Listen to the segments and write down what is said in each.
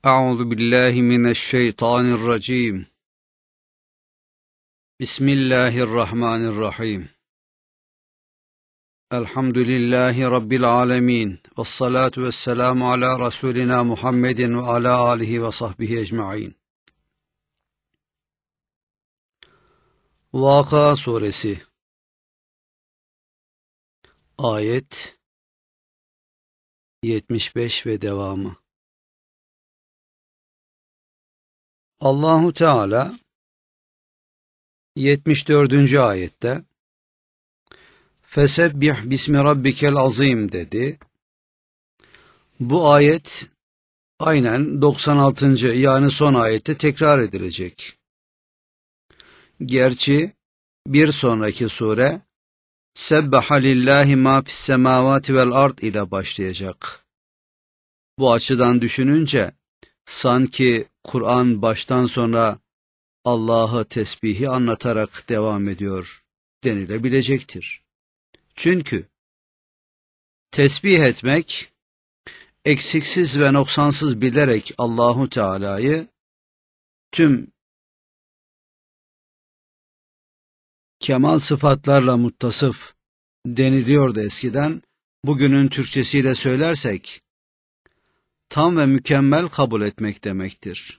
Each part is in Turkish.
أعوذ بالله من الشيطان الرجيم. بسم الله الرحمن الرحيم. الحمد لله رب العالمين والصلاة والسلام على رسولنا محمد وعلى آله وصحبه أجمعين. Vaka Suresi Ayet 75 ve devamı. Allahu Teala 74. ayette Fesebbih bismi rabbikel azim dedi. Bu ayet aynen 96. yani son ayette tekrar edilecek. Gerçi bir sonraki sure Sebbaha lillahi ma fis semavati vel ard ile başlayacak. Bu açıdan düşününce sanki Kur'an baştan sona Allah'ı tesbihi anlatarak devam ediyor denilebilecektir. Çünkü tesbih etmek, eksiksiz ve noksansız bilerek Allahu Teala'yı tüm kemal sıfatlarla muttasıf deniliyordu eskiden. Bugünün Türkçesiyle söylersek, tam ve mükemmel kabul etmek demektir.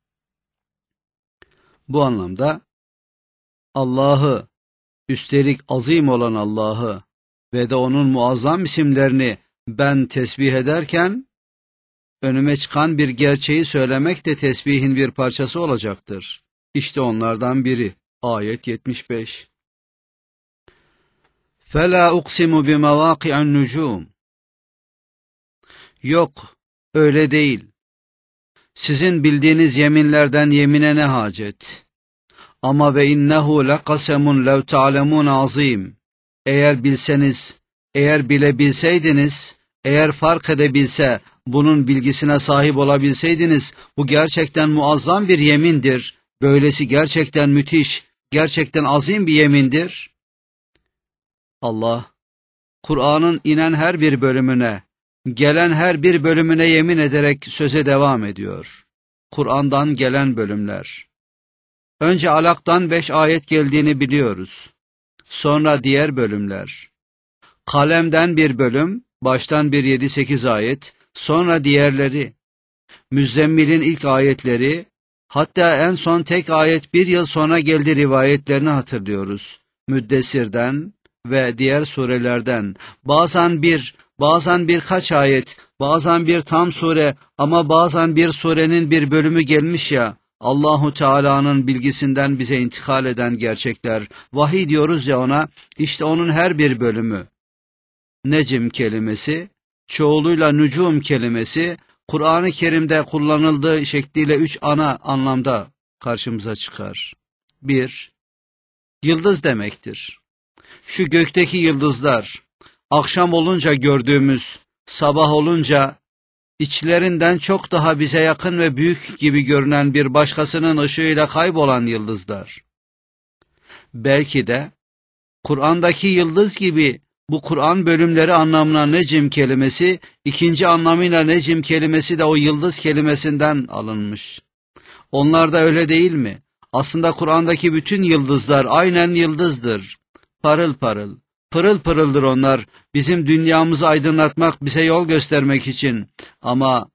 Bu anlamda Allah'ı, üstelik azim olan Allah'ı ve de onun muazzam isimlerini ben tesbih ederken, önüme çıkan bir gerçeği söylemek de tesbihin bir parçası olacaktır. İşte onlardan biri. Ayet 75. فَلَا اُقْسِمُ بِمَوَاقِعَ النُّجُومِ Yok, öyle değil. Sizin bildiğiniz yeminlerden yemine ne hacet? Ama ve innehu lekasemun lev ta'lemun azim. Eğer bilseniz, eğer bilebilseydiniz, eğer fark edebilse, bunun bilgisine sahip olabilseydiniz, bu gerçekten muazzam bir yemindir. Böylesi gerçekten müthiş, gerçekten azim bir yemindir. Allah, Kur'an'ın inen her bir bölümüne, gelen her bir bölümüne yemin ederek söze devam ediyor. Kur'an'dan gelen bölümler. Önce Alak'tan 5 ayet geldiğini biliyoruz. Sonra diğer bölümler. Kalem'den bir bölüm, baştan bir 7-8 ayet, sonra diğerleri. Müzzemmil'in ilk ayetleri, hatta en son tek ayet bir yıl sonra geldi rivayetlerini hatırlıyoruz. Müddessir'den ve diğer surelerden. Bazen birkaç ayet, bazen bir tam sure ama bazen bir surenin bir bölümü gelmiş ya, Allahu Teala'nın bilgisinden bize intikal eden gerçekler, vahiy diyoruz ya ona, işte onun her bir bölümü. Necm kelimesi, çoğuluyla nücum kelimesi, Kur'an-ı Kerim'de kullanıldığı şekliyle 3 ana anlamda karşımıza çıkar. 1. Yıldız demektir. Şu gökteki yıldızlar, akşam olunca gördüğümüz, sabah olunca içlerinden çok daha bize yakın ve büyük gibi görünen bir başkasının ışığıyla kaybolan yıldızlar. Belki de Kur'an'daki yıldız gibi bu Kur'an bölümleri anlamına necim kelimesi, ikinci anlamıyla necim kelimesi de o yıldız kelimesinden alınmış. Onlar da öyle değil mi? Aslında Kur'an'daki bütün yıldızlar aynen yıldızdır. Parıl parıl, pırıl pırıldır onlar, bizim dünyamızı aydınlatmak, bize yol göstermek için. Ama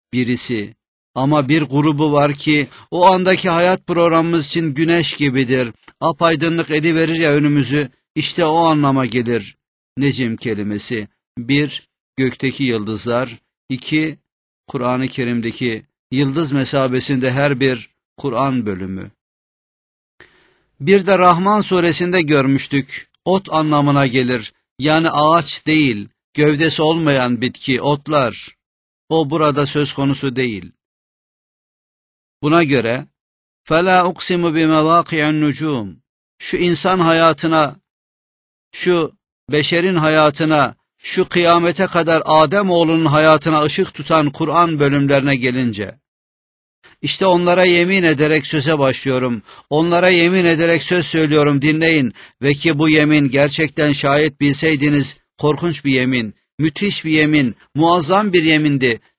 bir grubu var ki, o andaki hayat programımız için güneş gibidir. Apaydınlık ediverir ya önümüzü, işte o anlama gelir necim kelimesi. 1. Gökteki yıldızlar. 2. Kur'an-ı Kerim'deki yıldız mesabesinde her bir Kur'an bölümü. Bir de Rahman suresinde görmüştük. Ot anlamına gelir. Yani ağaç değil, gövdesi olmayan bitki, otlar. O burada söz konusu değil. Buna göre فَلَا اُقْسِمُ بِمَوَاقِعَ النُّجُومِ Şu insan hayatına, şu beşerin hayatına, şu kıyamete kadar Ademoğlunun hayatına ışık tutan Kur'an bölümlerine gelince, İşte onlara yemin ederek söze başlıyorum. Onlara yemin ederek söz söylüyorum, dinleyin. Ve ki bu yemin gerçekten şayet bilseydiniz korkunç bir yemin, müthiş bir yemin, muazzam bir yemindi.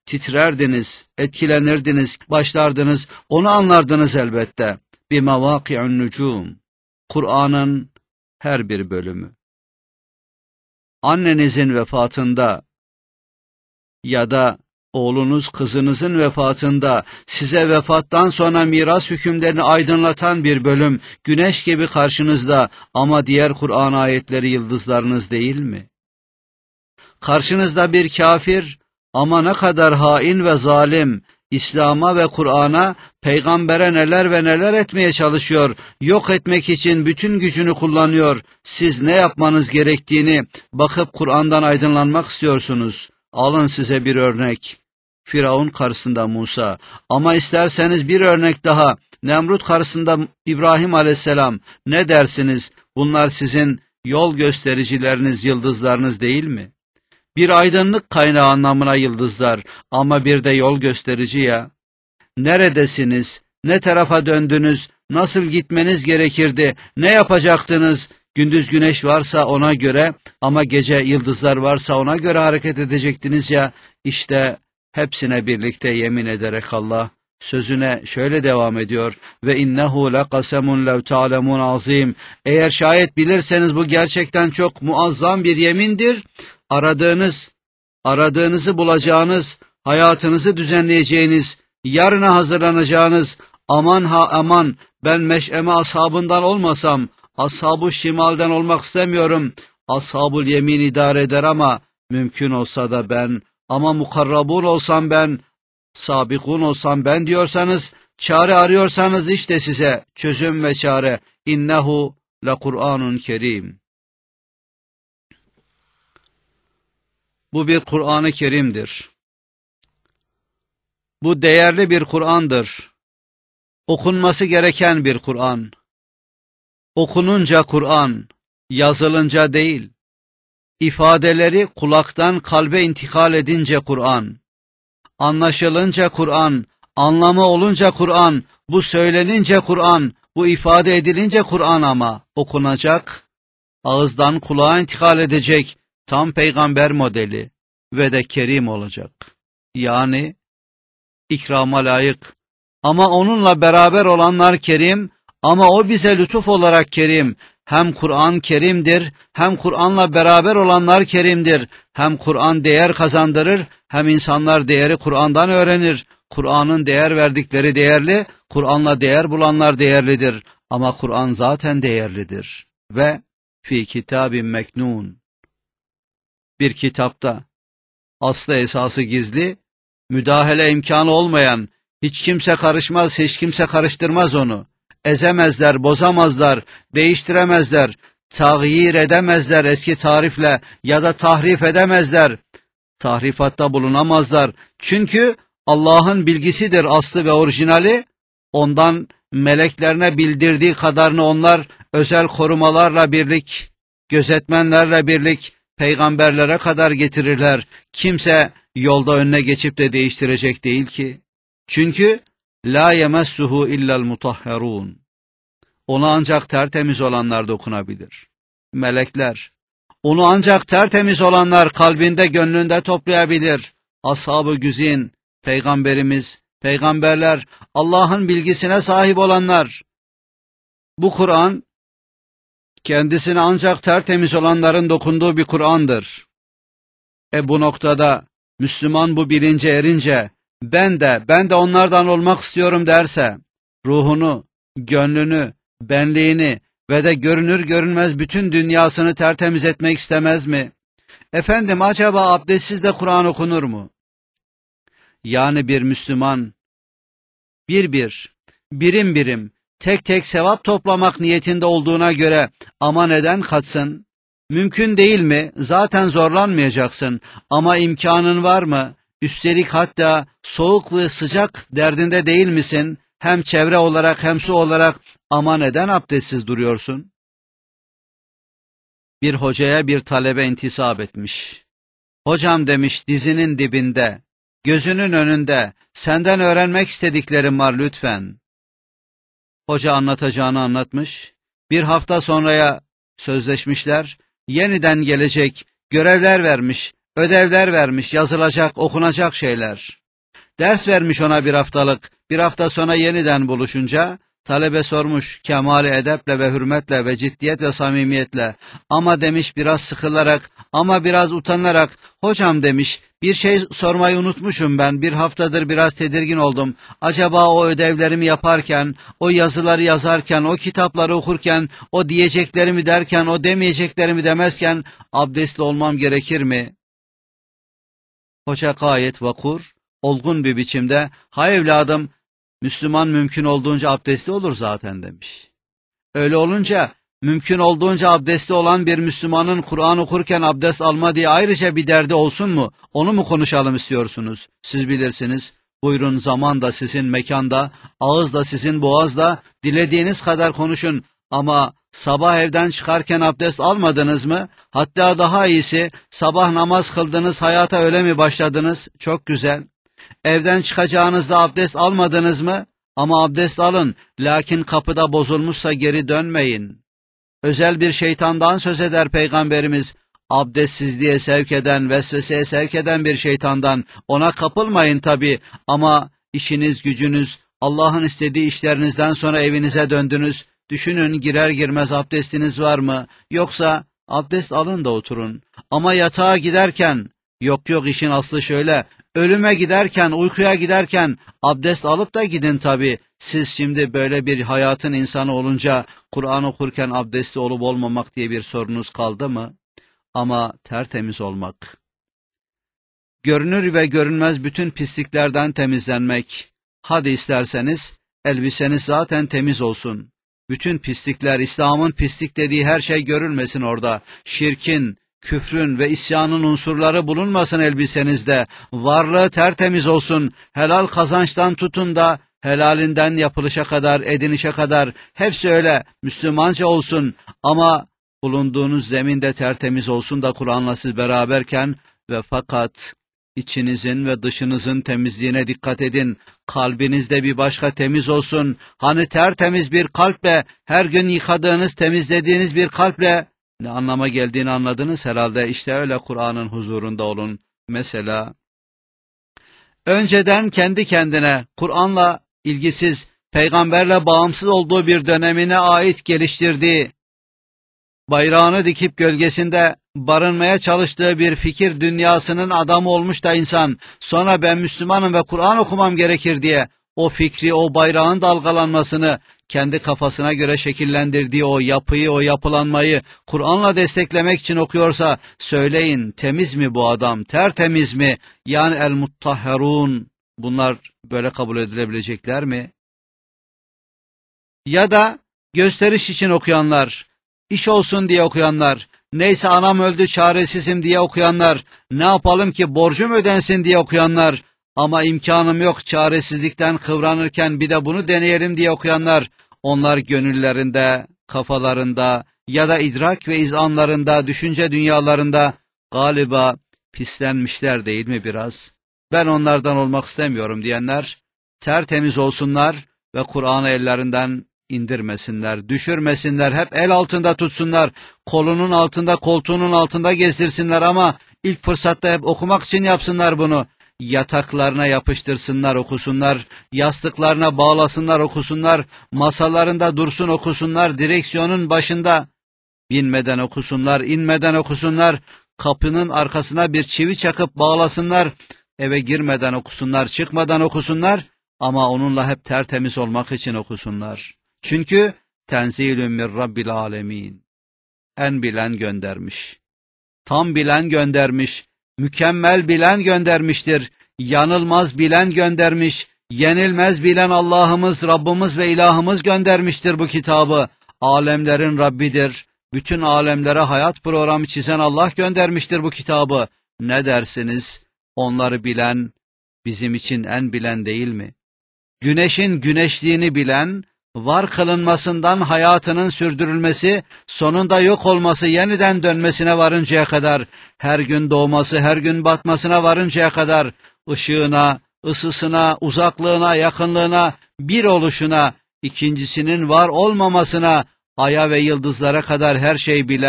titrerdiniz, etkilenirdiniz, başlardınız, onu anlardınız elbette. Bimevâki'un nucûm. Kur'an'ın her bir bölümü. Annenizin vefatında ya da oğlunuz kızınızın vefatında size vefattan sonra miras hükümlerini aydınlatan bir bölüm, güneş gibi karşınızda, ama diğer Kur'an ayetleri yıldızlarınız değil mi? Karşınızda bir kafir ama ne kadar hain ve zalim, İslam'a ve Kur'an'a, peygambere neler ve neler etmeye çalışıyor, yok etmek için bütün gücünü kullanıyor. Siz ne yapmanız gerektiğini bakıp Kur'an'dan aydınlanmak istiyorsunuz. Alın size bir örnek. Firavun karşısında Musa, ama isterseniz bir örnek daha, Nemrut karşısında İbrahim aleyhisselam. Ne dersiniz? Bunlar sizin yol göstericileriniz, yıldızlarınız değil mi? Bir aydınlık kaynağı anlamına yıldızlar, ama bir de yol gösterici ya. Neredesiniz? Ne tarafa döndünüz? Nasıl gitmeniz gerekirdi? Ne yapacaktınız? Gündüz güneş varsa ona göre, ama gece yıldızlar varsa ona göre hareket edecektiniz ya. İşte hepsine birlikte yemin ederek Allah sözüne şöyle devam ediyor: ve innehu lekasemun lev ta'lemun azim. Eğer şayet bilirseniz bu gerçekten çok muazzam bir yemindir. Aradığınızı bulacağınız, hayatınızı düzenleyeceğiniz, yarına hazırlanacağınız, aman ha aman ben meş'eme ashabından olmasam, ashab-ı şimalden olmak istemiyorum, ashab-ül yemin idare eder ama mümkün olsa da ben, ama mukarrabun olsam ben, sabikun olsam ben diyorsanız, çare arıyorsanız işte size çözüm ve çare. İnnehu le Kur'anun kerim. Bu bir Kur'an-ı Kerim'dir. Bu değerli bir Kur'an'dır. Okunması gereken bir Kur'an. Okununca Kur'an, yazılınca değil. İfadeleri kulaktan kalbe intikal edince Kur'an. Anlaşılınca Kur'an, anlamı olunca Kur'an, bu söylenince Kur'an, bu ifade edilince Kur'an, ama okunacak, ağızdan kulağa intikal edecek, tam peygamber modeli ve de kerim olacak. Yani ikrama layık, ama onunla beraber olanlar kerim, ama o bize lütuf olarak kerim. Hem Kur'an kerimdir, hem Kur'an'la beraber olanlar kerimdir. Hem Kur'an değer kazandırır, hem insanlar değeri Kur'an'dan öğrenir. Kur'an'ın değer verdikleri değerli, Kur'an'la değer bulanlar değerlidir. Ama Kur'an zaten değerlidir. Ve fi kitabin meknun. Bir kitapta, aslı esası gizli, müdahale imkanı olmayan, hiç kimse karışmaz, hiç kimse karıştırmaz onu. Ezemezler, bozamazlar, değiştiremezler, tağyir edemezler eski tarifle ya da tahrif edemezler. Tahrifatta bulunamazlar. Çünkü Allah'ın bilgisidir aslı ve orijinali. Ondan meleklerine bildirdiği kadarını onlar özel korumalarla birlik, gözetmenlerle birlik, peygamberlere kadar getirirler. Kimse yolda önüne geçip de değiştirecek değil ki. Çünkü la yemessuhu illel mutahharun. Ona ancak tertemiz olanlar dokunabilir. Melekler. Onu ancak tertemiz olanlar kalbinde, gönlünde toplayabilir. Ashab-ı güzin, peygamberimiz, peygamberler, Allah'ın bilgisine sahip olanlar. Bu Kur'an, kendisine ancak tertemiz olanların dokunduğu bir Kur'an'dır. Bu noktada Müslüman bu bilince erince, ben de onlardan olmak istiyorum derse, ruhunu, gönlünü, benliğini ve de görünür görünmez bütün dünyasını tertemiz etmek istemez mi? Efendim, acaba abdestsiz de Kur'an okunur mu? Yani bir Müslüman, birim birim, tek tek sevap toplamak niyetinde olduğuna göre, ama neden kaçsın? Mümkün değil mi? Zaten zorlanmayacaksın. Ama imkanın var mı? Üstelik hatta soğuk ve sıcak derdinde değil misin? Hem çevre olarak hem su olarak, ama neden abdestsiz duruyorsun? Bir hocaya bir talebe intisap etmiş. Hocam demiş, dizinin dibinde, gözünün önünde, senden öğrenmek istediklerim var lütfen. Hoca anlatacağını anlatmış. Bir hafta sonraya sözleşmişler. Yeniden gelecek, görevler vermiş. Ödevler vermiş, yazılacak, okunacak şeyler. Ders vermiş ona bir haftalık. Bir hafta sonra yeniden buluşunca talebe sormuş kemali edeple ve hürmetle ve ciddiyet ve samimiyetle. Ama demiş biraz sıkılarak, ama biraz utanarak, hocam demiş, bir şey sormayı unutmuşum ben. Bir haftadır biraz tedirgin oldum. Acaba o ödevlerimi yaparken, o yazıları yazarken, o kitapları okurken, o diyeceklerimi derken, o demeyeceklerimi demezken abdestli olmam gerekir mi? Hoca gayet vakur, olgun bir biçimde, ha evladım, Müslüman mümkün olduğunca abdestli olur zaten demiş. Öyle olunca mümkün olduğunca abdestli olan bir Müslümanın Kur'an okurken abdest alma diye ayrıca bir derdi olsun mu? Onu mu konuşalım istiyorsunuz? Siz bilirsiniz. Buyurun, zaman da sizin mekanda, ağız da sizin boğazda, dilediğiniz kadar konuşun. Ama sabah evden çıkarken abdest almadınız mı? Hatta daha iyisi, sabah namaz kıldınız, hayata öyle mi başladınız? Çok güzel. Evden çıkacağınızda abdest almadınız mı? Ama abdest alın, lakin kapıda bozulmuşsa geri dönmeyin. Özel bir şeytandan söz eder Peygamberimiz. Abdestsizliğe sevk eden, vesveseye sevk eden bir şeytandan. Ona kapılmayın tabi, ama işiniz gücünüz, Allah'ın istediği işlerinizden sonra evinize döndünüz. Düşünün, girer girmez abdestiniz var mı? Yoksa abdest alın da oturun. Ama yatağa giderken, yok işin aslı şöyle, ölüme giderken, uykuya giderken abdest alıp da gidin tabi. Siz şimdi böyle bir hayatın insanı olunca Kur'an okurken abdestli olup olmamak diye bir sorunuz kaldı mı? Ama tertemiz olmak. Görünür ve görünmez bütün pisliklerden temizlenmek. Hadi isterseniz elbiseniz zaten temiz olsun. Bütün pislikler, İslam'ın pislik dediği her şey görülmesin orada. Şirkin, küfrün ve isyanın unsurları bulunmasın elbisenizde. Varlığı tertemiz olsun. Helal kazançtan tutun da helalinden yapılışa kadar, edinişe kadar hepsi öyle Müslümanca olsun. Ama bulunduğunuz zemin de tertemiz olsun da Kur'an'la siz beraberken ve fakat içinizin ve dışınızın temizliğine dikkat edin. Kalbiniz de bir başka temiz olsun. Hani tertemiz bir kalple, her gün yıkadığınız, temizlediğiniz bir kalple ne anlama geldiğini anladınız herhalde. İşte öyle Kur'an'ın huzurunda olun. Mesela önceden kendi kendine Kur'an'la ilgisiz, peygamberle bağımsız olduğu bir dönemine ait geliştirdiği, bayrağını dikip gölgesinde barınmaya çalıştığı bir fikir dünyasının adamı olmuş da insan, sonra ben Müslümanım ve Kur'an okumam gerekir diye o fikri, o bayrağın dalgalanmasını, kendi kafasına göre şekillendirdiği o yapıyı, o yapılanmayı Kur'an'la desteklemek için okuyorsa, söyleyin, temiz mi bu adam, tertemiz mi? Yani el-muttahherun, bunlar böyle kabul edilebilecekler mi? Ya da gösteriş için okuyanlar, İş olsun diye okuyanlar, neyse anam öldü çaresizim diye okuyanlar, ne yapalım ki borcum ödensin diye okuyanlar, ama imkanım yok çaresizlikten kıvranırken bir de bunu deneyelim diye okuyanlar, onlar gönüllerinde, kafalarında ya da idrak ve izanlarında, düşünce dünyalarında galiba pislenmişler değil mi biraz? Ben onlardan olmak istemiyorum diyenler, tertemiz olsunlar ve Kur'an'ı ellerinden indirmesinler, düşürmesinler, hep el altında tutsunlar, kolunun altında, koltuğunun altında gezdirsinler ama ilk fırsatta hep okumak için yapsınlar bunu. Yataklarına yapıştırsınlar, okusunlar, yastıklarına bağlasınlar, okusunlar, masalarında dursun, okusunlar, direksiyonun başında binmeden okusunlar, inmeden okusunlar, kapının arkasına bir çivi çakıp bağlasınlar, eve girmeden okusunlar, çıkmadan okusunlar ama onunla hep tertemiz olmak için okusunlar. Çünkü tenzilün min Rabbil alemin. En bilen göndermiş. Tam bilen göndermiş. Mükemmel bilen göndermiştir. Yanılmaz bilen göndermiş. Yenilmez bilen Allah'ımız, Rabbimiz ve ilahımız göndermiştir bu kitabı. Alemlerin Rabbidir. Bütün alemlere hayat programı çizen Allah göndermiştir bu kitabı. Ne dersiniz? Onları bilen bizim için en bilen değil mi? Güneşin güneşliğini bilen, var kılınmasından hayatının sürdürülmesi, sonunda yok olması, yeniden dönmesine varıncaya kadar, her gün doğması, her gün batmasına varıncaya kadar, ışığına, ısısına, uzaklığına, yakınlığına, bir oluşuna, ikincisinin var olmamasına, aya ve yıldızlara kadar her şeyi bilen,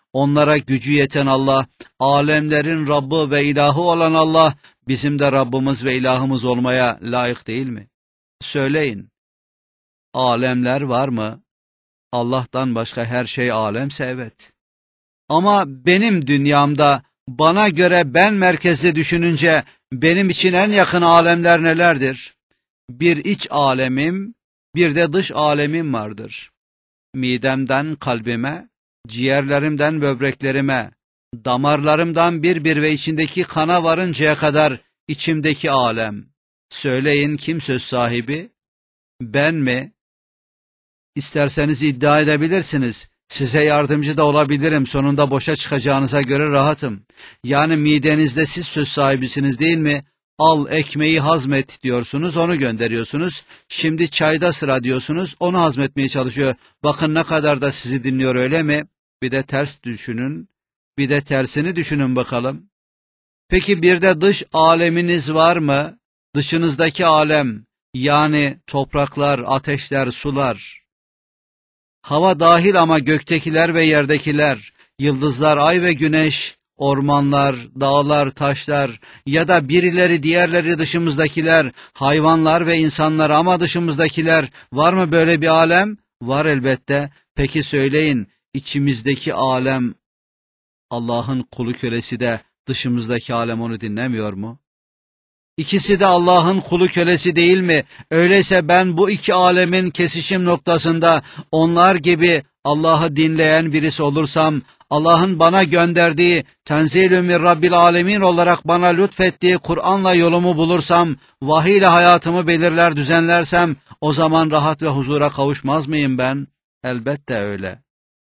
onlara gücü yeten Allah, alemlerin Rabbi ve ilahı olan Allah, bizim de Rabbimiz ve ilahımız olmaya layık değil mi? Söyleyin, alemler var mı? Allah'tan başka her şey alemse evet. Ama benim dünyamda, bana göre ben merkezli düşününce, benim için en yakın alemler nelerdir? Bir iç alemim, bir de dış alemim vardır. Midemden kalbime, ciğerlerimden böbreklerime, damarlarımdan bir ve içindeki kana varıncaya kadar içimdeki alem. Söyleyin, kim söz sahibi? Ben mi? İsterseniz iddia edebilirsiniz. Size yardımcı da olabilirim. Sonunda boşa çıkacağınıza göre rahatım. Yani midenizde siz söz sahibisiniz değil mi? Al ekmeği hazmet diyorsunuz, onu gönderiyorsunuz. Şimdi çayda sıra diyorsunuz, onu hazmetmeye çalışıyor. Bakın ne kadar da sizi dinliyor, öyle mi? Bir de ters düşünün, bir de tersini düşünün bakalım. Peki bir de dış aleminiz var mı? Dışınızdaki alem, yani topraklar, ateşler, sular. Hava dahil ama göktekiler ve yerdekiler, yıldızlar, ay ve güneş, ormanlar, dağlar, taşlar ya da birileri diğerleri dışımızdakiler, hayvanlar ve insanlar ama dışımızdakiler, var mı böyle bir alem? Var elbette. Peki söyleyin, içimizdeki alem Allah'ın kulu kölesi de dışımızdaki alem onu dinlemiyor mu? İkisi de Allah'ın kulu kölesi değil mi? Öyleyse ben bu iki alemin kesişim noktasında onlar gibi Allah'ı dinleyen birisi olursam, Allah'ın bana gönderdiği Tenzilü min Rabbil Alemin olarak bana lütfettiği Kur'an'la yolumu bulursam, vahiy ile hayatımı belirler düzenlersem, o zaman rahat ve huzura kavuşmaz mıyım ben? Elbette öyle.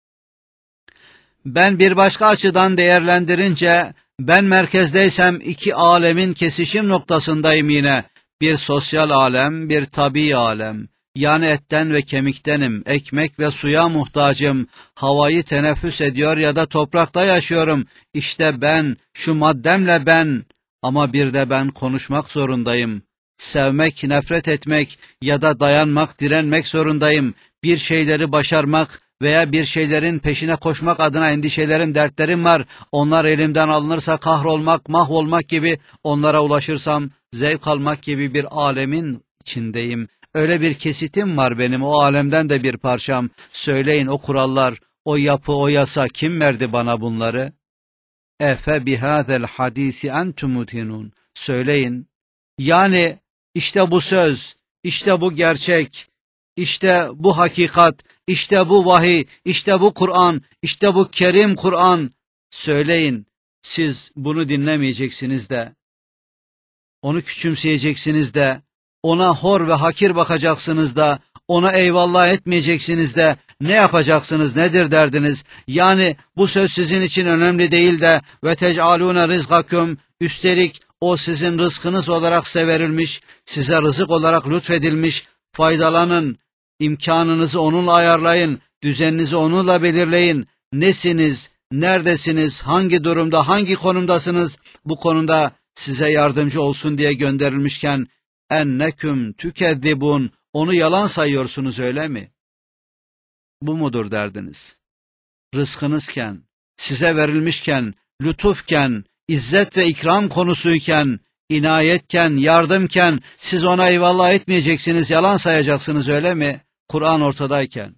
Ben bir başka açıdan değerlendirince, ben merkezdeysem iki alemin kesişim noktasındayım yine. Bir sosyal alem, bir tabii alem. Yani etten ve kemiktenim, ekmek ve suya muhtacım, havayı teneffüs ediyor ya da toprakta yaşıyorum. İşte ben, şu maddemle ben, ama bir de ben konuşmak zorundayım. Sevmek, nefret etmek ya da dayanmak, direnmek zorundayım. Bir şeyleri başarmak veya bir şeylerin peşine koşmak adına endişelerim, dertlerim var. Onlar elimden alınırsa kahrolmak, mahvolmak gibi, onlara ulaşırsam zevk almak gibi bir alemin içindeyim. Öyle bir kesitim var benim, o alemden de bir parçam. Söyleyin, o kurallar, o yapı, o yasa kim verdi bana bunları? Efe bihâzel hadîsi entum mutinun. Söyleyin. Yani işte bu söz, işte bu gerçek, işte bu hakikat, işte bu vahiy, işte bu Kur'an, işte bu Kerim Kur'an. Söyleyin, siz bunu dinlemeyeceksiniz de, onu küçümseyeceksiniz de, ona hor ve hakir bakacaksınız da, ona eyvallah etmeyeceksiniz de, ne yapacaksınız, nedir derdiniz? Yani bu söz sizin için önemli değil de, ve tec'alûne rizgaküm, üstelik o sizin rızkınız olarak size verilmiş, size rızık olarak lütfedilmiş, faydalanın, imkanınızı onunla ayarlayın, düzeninizi onunla belirleyin. Nesiniz, neredesiniz, hangi durumda, hangi konumdasınız, bu konuda size yardımcı olsun diye gönderilmişken, enneküm tükezzibun, onu yalan sayıyorsunuz öyle mi? Bu mudur derdiniz? Rızkınızken, size verilmişken, lütufken, izzet ve ikram konusuyken, inayetken, yardımken, siz ona eyvallah etmeyeceksiniz, yalan sayacaksınız öyle mi? Kur'an ortadayken.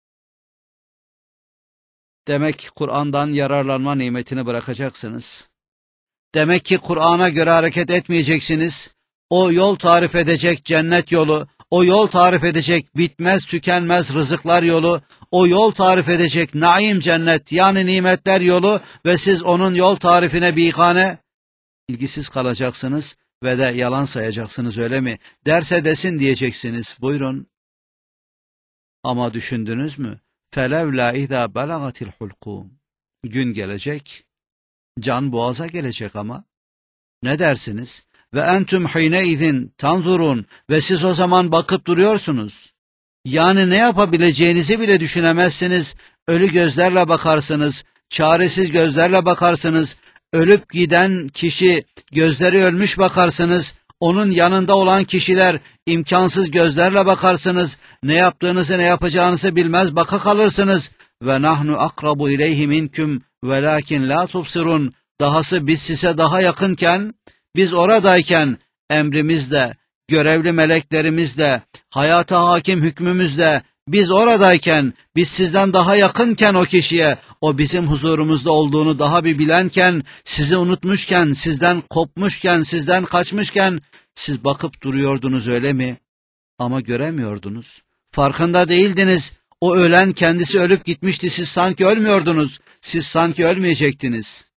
Demek ki Kur'an'dan yararlanma nimetini bırakacaksınız. Demek ki Kur'an'a göre hareket etmeyeceksiniz. O yol tarif edecek cennet yolu, o yol tarif edecek bitmez tükenmez rızıklar yolu, o yol tarif edecek naim cennet yani nimetler yolu ve siz onun yol tarifine bihane, ilgisiz kalacaksınız ve de yalan sayacaksınız öyle mi? Derse desin diyeceksiniz, buyurun. Ama düşündünüz mü? فَلَوْلَا اِذَا بَلَغَتِ الْحُلْقُونَ. Gün gelecek, can boğaza gelecek ama. Ne dersiniz? Ve entüm hine izin tanzurun ve siz o zaman bakıp duruyorsunuz. Yani ne yapabileceğinizi bile düşünemezsiniz. Ölü gözlerle bakarsınız, çaresiz gözlerle bakarsınız. Ölüp giden kişi, gözleri ölmüş bakarsınız. Onun yanında olan kişiler, imkansız gözlerle bakarsınız. Ne yaptığınızı ne yapacağınızı bilmez baka kalırsınız. Ve nahnu akrabu ileyhi minküm velakin la tubsirun. Dahası biz size daha yakınken, biz oradayken emrimizle, görevli meleklerimizle, hayata hakim hükmümüzle, biz oradayken, biz sizden daha yakınken o kişiye, o bizim huzurumuzda olduğunu daha bir bilenken, sizi unutmuşken, sizden kopmuşken, sizden kaçmışken, siz bakıp duruyordunuz öyle mi? Ama göremiyordunuz. Farkında değildiniz. O ölen kendisi ölüp gitmişti. Siz sanki ölmüyordunuz. Siz sanki ölmeyecektiniz.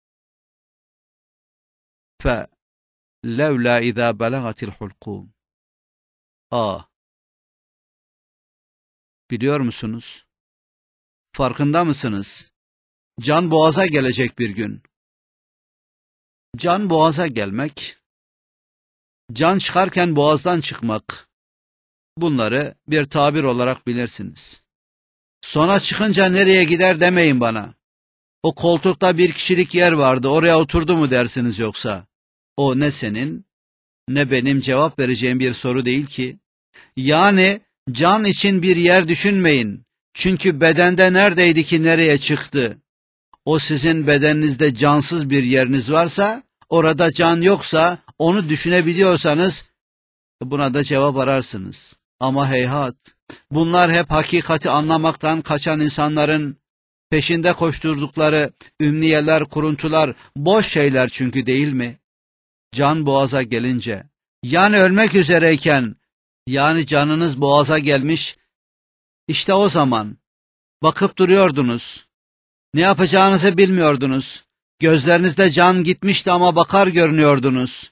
فَلَوْلَا اِذَا بَلَغَتِ الْحُلْقُومِ Biliyor musunuz? Farkında mısınız? Can boğaza gelecek bir gün. Can boğaza gelmek, can çıkarken boğazdan çıkmak, bunları bir tabir olarak bilirsiniz. Sonra çıkınca nereye gider demeyin bana. O koltukta bir kişilik yer vardı, oraya oturdu mu dersiniz yoksa? O ne senin, ne benim cevap vereceğim bir soru değil ki. Yani can için bir yer düşünmeyin. Çünkü bedende neredeydi ki nereye çıktı? O sizin bedeninizde cansız bir yeriniz varsa, orada can yoksa, onu düşünebiliyorsanız, buna da cevap ararsınız. Ama heyhat, bunlar hep hakikati anlamaktan kaçan insanların peşinde koşturdukları ümniyeler, kuruntular, boş şeyler çünkü değil mi? Can boğaza gelince, yani ölmek üzereyken, yani canınız boğaza gelmiş, işte o zaman bakıp duruyordunuz. Ne yapacağınızı bilmiyordunuz. Gözlerinizde can gitmişti ama bakar görünüyordunuz.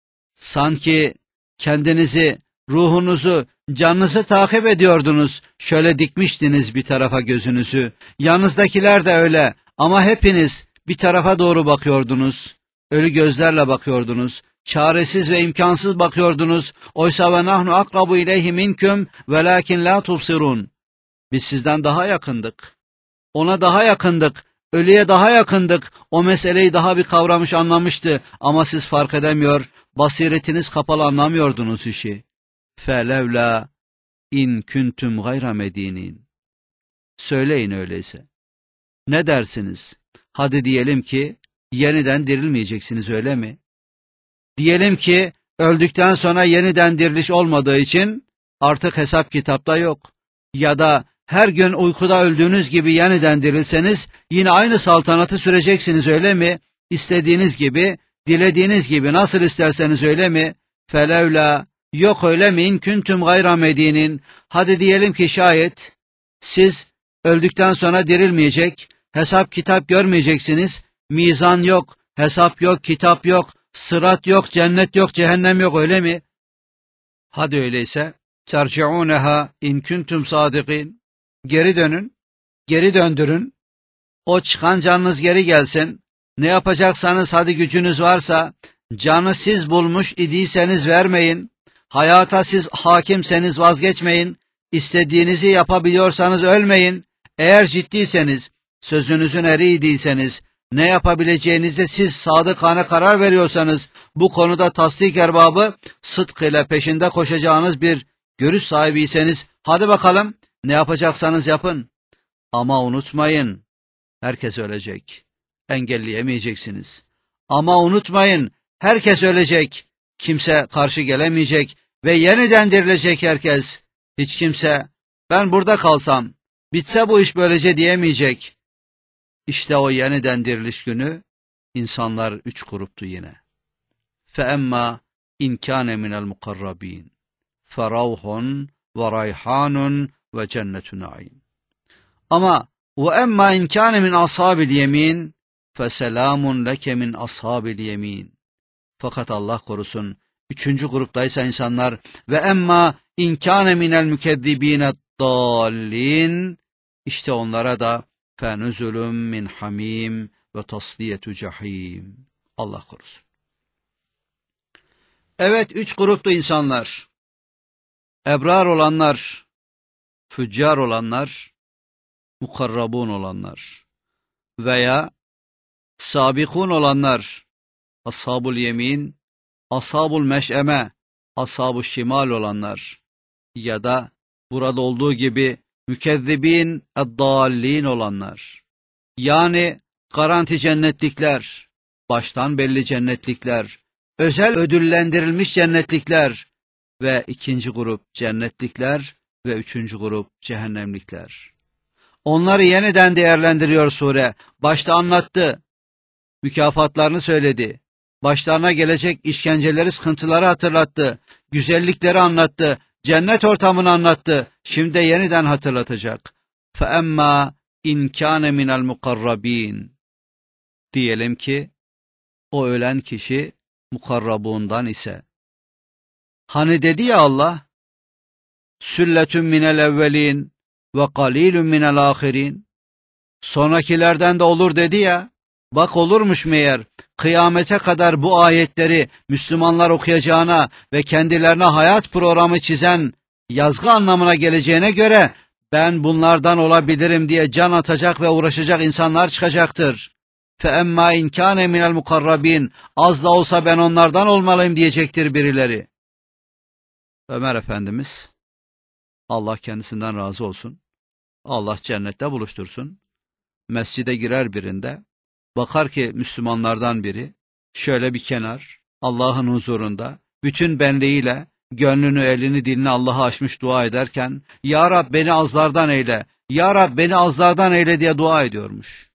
Sanki kendinizi, ruhunuzu, canınızı takip ediyordunuz. Şöyle dikmiştiniz bir tarafa gözünüzü. Yanınızdakiler de öyle ama hepiniz bir tarafa doğru bakıyordunuz. Ölü gözlerle bakıyordunuz. Çaresiz ve imkansız bakıyordunuz. Oysa ve nahnu akrabu ileyhi minküm velakin la tubsirun. Biz sizden daha yakındık. Ona daha yakındık. Ölüye daha yakındık. O meseleyi daha bir kavramış, anlamıştı. Ama siz fark edemiyor, basiretiniz kapalı, anlamıyordunuz işi. فَلَوْلَا in kuntum gayra medinin. Söyleyin öyleyse. Ne dersiniz? Hadi diyelim ki yeniden dirilmeyeceksiniz, öyle mi? Diyelim ki öldükten sonra yeniden diriliş olmadığı için artık hesap kitapta yok. Ya da her gün uykuda öldüğünüz gibi yeniden dirilseniz yine aynı saltanatı süreceksiniz, öyle mi? İstediğiniz gibi, dilediğiniz gibi, nasıl isterseniz, öyle mi? Felevla, yok öyle mi? İn kuntum gayra medinin. Hadi diyelim ki şayet siz öldükten sonra dirilmeyecek, hesap kitap görmeyeceksiniz, mizan yok, hesap yok, kitap yok, sırat yok, cennet yok, cehennem yok, öyle mi? Hadi öyleyse terci'uneha in kuntum sadikin. Geri dönün, geri döndürün. O çıkan canınız geri gelsin. Ne yapacaksanız hadi gücünüz varsa, canı siz bulmuş idiyseniz vermeyin. Hayata siz hakimseniz vazgeçmeyin. İstediğinizi yapabiliyorsanız ölmeyin. Eğer ciddiyseniz, sözünüzün eriydiyseniz, ne yapabileceğinize siz sadıkane karar veriyorsanız, bu konuda tasdik erbabı, sıdk ile peşinde koşacağınız bir görüş sahibiyseniz, hadi bakalım, ne yapacaksanız yapın. Ama unutmayın, herkes ölecek. Engelleyemeyeceksiniz. Ama unutmayın, herkes ölecek. Kimse karşı gelemeyecek ve yeniden dirilecek herkes. Hiç kimse, ben burada kalsam, bitse bu iş böylece diyemeyecek. İşte o yeniden diriliş günü, insanlar 3 gruptu yine. فَاَمَّا اِنْ كَانَ مِنَ الْمُقَرَّب۪ينَ فَرَوْحٌ وَرَيْحَانٌ وَجَنَّةُ نَعِيمٌ. Ama وَاَمَّا اِنْ كَانَ مِنْ أَصْحَابِ الْيَم۪ينَ فَسَلَامٌ لَكَ مِنْ أَصْحَابِ الْيَم۪ينَ. Fakat Allah korusun, 3. gruptaysa insanlar, ve emma in kâne minel mükezzibîne dâllîn, işte onlara da fenüzülüm min hamim ve tasliyetu cahim. Allah korusun. Evet, 3 gruptu insanlar. Ebrar olanlar, füccar olanlar, mukarrabun olanlar veya sabikun olanlar, ashab-ul yemin, ashab-ul meş'eme, ashab-ul şimal olanlar ya da burada olduğu gibi mükezzibin eddallin olanlar. Yani garanti cennetlikler, baştan belli cennetlikler, özel ödüllendirilmiş cennetlikler ve ikinci grup cennetlikler ve üçüncü grup cehennemlikler. Onları yeniden değerlendiriyor sure. Başta anlattı, mükafatlarını söyledi. Başlarına gelecek işkenceleri, sıkıntıları hatırlattı. Güzellikleri anlattı. Cennet ortamını anlattı. Şimdi de yeniden hatırlatacak. فَاَمَّا اِنْ كَانَ مِنَ الْمُقَرَّب۪ينَ Diyelim ki o ölen kişi mukarrabundan ise. Hani dedi ya Allah, sülletün minel evvelin ve qalilun minel ahirin. Sonrakilerden de olur dedi ya. Bak olurmuş meğer, kıyamete kadar bu ayetleri Müslümanlar okuyacağına ve kendilerine hayat programı çizen yazgı anlamına geleceğine göre ben bunlardan olabilirim diye can atacak ve uğraşacak insanlar çıkacaktır. فَاَمَّا اِنْ كَانَ مِنَ الْمُقَرَّب۪ينَ Az da olsa ben onlardan olmalıyım diyecektir birileri. Ömer Efendimiz, Allah kendisinden razı olsun, Allah cennette buluştursun, mescide girer birinde, bakar ki Müslümanlardan biri, şöyle bir kenar, Allah'ın huzurunda, bütün benliğiyle, gönlünü, elini, dilini Allah'a açmış dua ederken, Ya Rab beni azlardan eyle, Ya Rab beni azlardan eyle diye dua ediyormuş.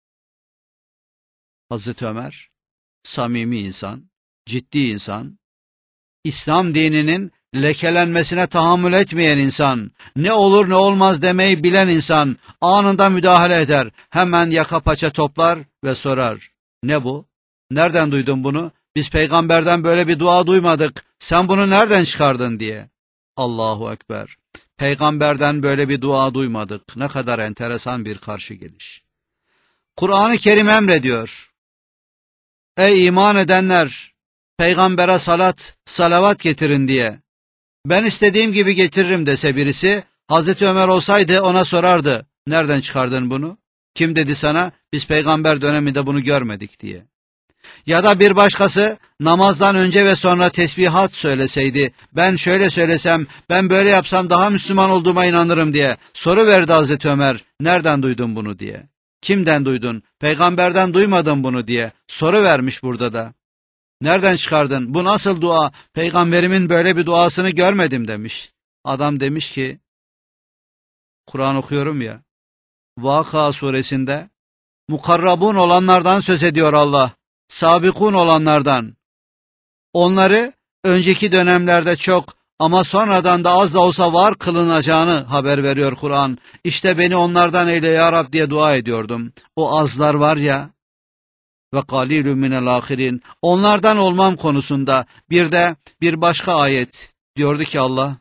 Hazreti Ömer, samimi insan, ciddi insan, İslam dininin lekelenmesine tahammül etmeyen insan, ne olur ne olmaz demeyi bilen insan, anında müdahale eder, hemen yaka paça toplar ve sorar. Ne bu? Nereden duydun bunu? Biz peygamberden böyle bir dua duymadık, sen bunu nereden çıkardın diye. Allahu Ekber. Peygamberden böyle bir dua duymadık. Ne kadar enteresan bir karşı geliş. Kur'an-ı Kerim emrediyor. Ey iman edenler! Peygambere salavat getirin diye. Ben istediğim gibi getiririm dese birisi, Hazreti Ömer olsaydı ona sorardı. Nereden çıkardın bunu? Kim dedi sana? Biz peygamber döneminde bunu görmedik diye. Ya da bir başkası namazdan önce ve sonra tesbihat söyleseydi, ben şöyle söylesem, ben böyle yapsam daha Müslüman olduğuma inanırım diye soru verdi Hazreti Ömer. Nereden duydun bunu diye. Kimden duydun? Peygamberden duymadın bunu diye soru vermiş burada da. Nereden çıkardın? Bu nasıl dua? Peygamberimin böyle bir duasını görmedim demiş. Adam demiş ki, Kur'an okuyorum ya, Vaka suresinde, mukarrabun olanlardan söz ediyor Allah, sabikun olanlardan. Onları önceki dönemlerde çok ama sonradan da az da olsa var kılınacağını haber veriyor Kur'an. İşte beni onlardan eyle ya Rab diye dua ediyordum. O azlar var ya, ve qalilun minel ahirin. Onlardan olmam konusunda bir başka ayet diyordu ki Allah,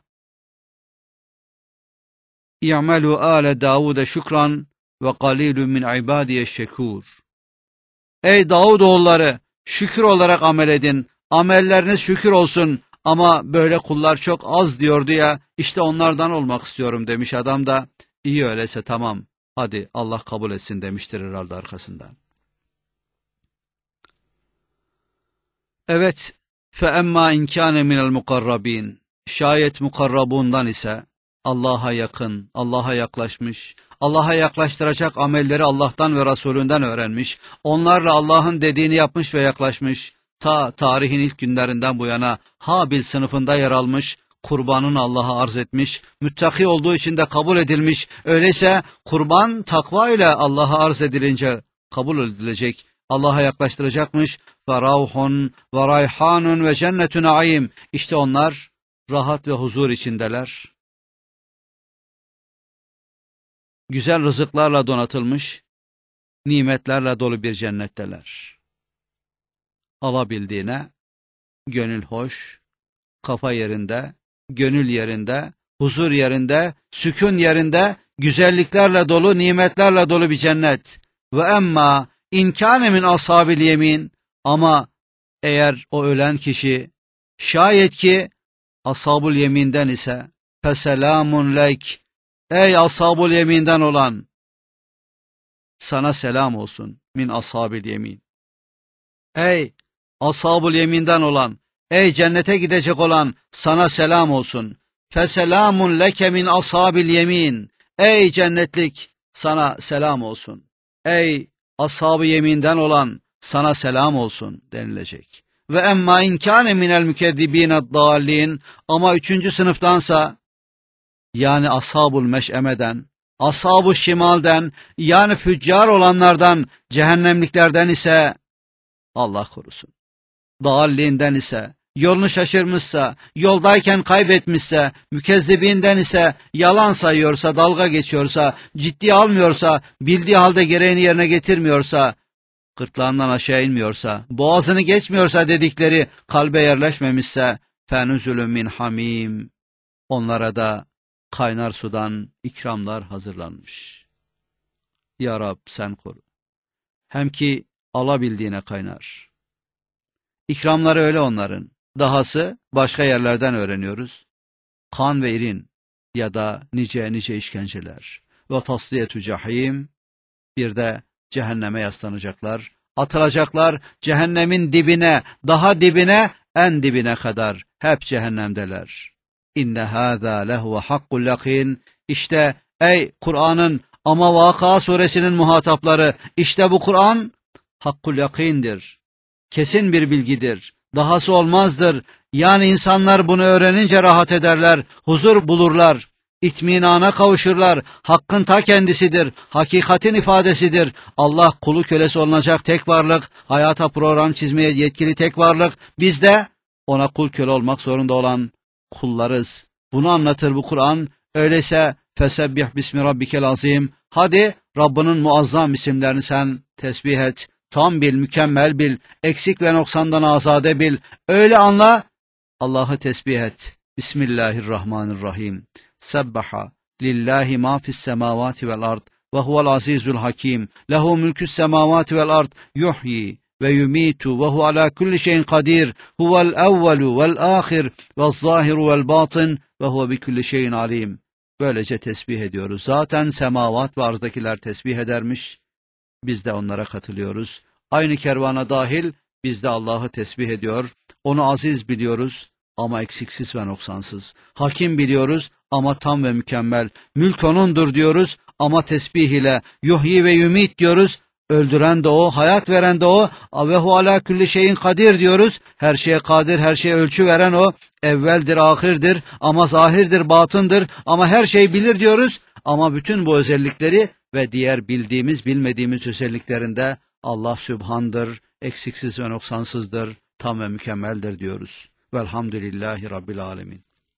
İ'melu ale Davud'e şükran ve qalilun min ibadiye şekur. Ey Davudoğulları, şükür olarak amel edin. Amelleriniz şükür olsun ama böyle kullar çok az diyordu ya, işte onlardan olmak istiyorum demiş adam da, iyi öyleyse tamam, hadi Allah kabul etsin demiştir herhalde arkasından. Evet, فَاَمَّا اِنْ كَانَ مِنَ الْمُقَرَّب۪ينَ Şayet mukarrabundan ise, Allah'a yakın, Allah'a yaklaşmış, Allah'a yaklaştıracak amelleri Allah'tan ve Resulünden öğrenmiş, onlarla Allah'ın dediğini yapmış ve yaklaşmış, ta tarihin ilk günlerinden bu yana Habil sınıfında yer almış, kurbanını Allah'a arz etmiş, müttaki olduğu için de kabul edilmiş, öyleyse kurban takva ile Allah'a arz edilince kabul edilecek, Allah'a yaklaştıracakmış. Ferauhun ve rayhanun ve cennetun naim. İşte onlar rahat ve huzur içindeler. Güzel rızıklarla donatılmış, nimetlerle dolu bir cennetteler. Alabildiğine, gönül hoş, kafa yerinde, gönül yerinde, huzur yerinde, sükun yerinde, güzelliklerle dolu, nimetlerle dolu bir cennet. Ve emma İnkâne min ashabil yemin ama eğer o ölen kişi şayet ki ashabul yeminden ise feselamun lek ey ashabul yeminden olan sana selam olsun min ashabil yemin. Ey ashabul yeminden olan, ey cennete gidecek olan sana selam olsun. Feselamun leke min ashabil yemin. Ey cennetlik sana selam olsun. Ey ashab-ı yeminden olan sana selam olsun denilecek. Ve emma inkâne minel mükezzibîne'd-dâllîn, ama 3. sınıftansa, yani ashab-ul meş'emeden, ashab-ı şimalden, yani füccar olanlardan, cehennemliklerden ise Allah korusun. Dâlliğinden ise, yolunu şaşırmışsa, yoldayken kaybetmişse, mükezzibinden ise, yalan sayıyorsa, dalga geçiyorsa, ciddiye almıyorsa, bildiği halde gereğini yerine getirmiyorsa, gırtlağından aşağı inmiyorsa, boğazını geçmiyorsa dedikleri kalbe yerleşmemişse, fenüzülü min hamim, onlara da kaynar sudan ikramlar hazırlanmış. Ya Rab sen koru. Hem ki alabildiğine kaynar. İkramları öyle onların. Dahası başka yerlerden öğreniyoruz. Kan ve irin ya da nice işkenceler. Ve tasliyetü cahim, bir de cehenneme yaslanacaklar. Atılacaklar cehennemin dibine, daha dibine, en dibine kadar. Hep cehennemdeler. İnne hâzâ lehuve hakkul yakîn. İşte ey Kur'an'ın ama Vakıa suresinin muhatapları, işte bu Kur'an hakkul yakîndir. Kesin bir bilgidir. Dahası olmazdır. Yani insanlar bunu öğrenince rahat ederler, huzur bulurlar, itminana kavuşurlar. Hakkın ta kendisidir, hakikatin ifadesidir. Allah kulu kölesi olunacak tek varlık, hayata program çizmeye yetkili tek varlık. Biz de ona kul köle olmak zorunda olan kullarız. Bunu anlatır bu Kur'an. Öyleyse fesebbih bismi rabbikel azim. Hadi Rabbinin muazzam isimlerini sen tesbih et. Tam bil, mükemmel bil, eksik ve noksandan azade bil. Öyle anla, Allah'ı tesbih et. Bismillahirrahmanirrahim. Sebbaha lillahi ma fis semavati vel ard ve huvel azizul hakim. Lehu mülkü's semavati vel ard. Yuhyi ve yumitu ve hu ala kulli şeyin kadir. Huvel evvelu vel ahir ve zahiru vel batın ve huve bi kulli şeyin alim. Böylece tesbih ediyoruz. Zaten semavat ve arzdakiler tesbih edermiş. Biz de onlara katılıyoruz. Aynı kervana dahil biz de Allah'ı tesbih ediyor. Onu aziz biliyoruz ama eksiksiz ve noksansız. Hakim biliyoruz ama tam ve mükemmel. Mülk O'nundur diyoruz ama tesbih ile. Yuhyi ve yumit diyoruz. Öldüren de O, hayat veren de O. Ve hu ala külli şeyin kadir diyoruz. Her şeye kadir, her şeye ölçü veren O. Evveldir, ahirdir ama zahirdir, batındır ama her şeyi bilir diyoruz. Ama bütün bu özellikleri ve diğer bildiğimiz bilmediğimiz özelliklerinde Allah Sübhan'dır, eksiksiz ve noksansızdır, tam ve mükemmeldir diyoruz. Velhamdülillahi Rabbil Alemin.